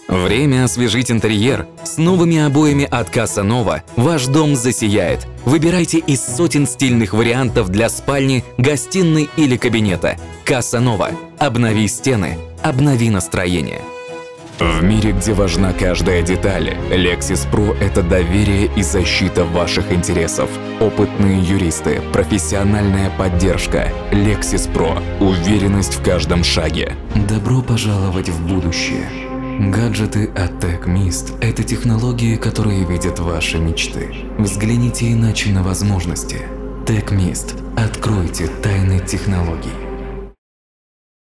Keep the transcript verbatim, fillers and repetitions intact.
Время освежить интерьер. С новыми обоями от Casa Nova ваш дом засияет. Выбирайте из сотен стильных вариантов для спальни, гостиной или кабинета. Casa Nova. Обнови стены, обнови настроение. В мире, где важна каждая деталь, Lexis Pro – это доверие и защита ваших интересов. Опытные юристы, профессиональная поддержка. Lexis Pro – уверенность в каждом шаге. Добро пожаловать в будущее. Гаджеты от TechMist – это технологии, которые видят ваши мечты. Взгляните иначе на возможности. TechMist. Откройте тайны технологий.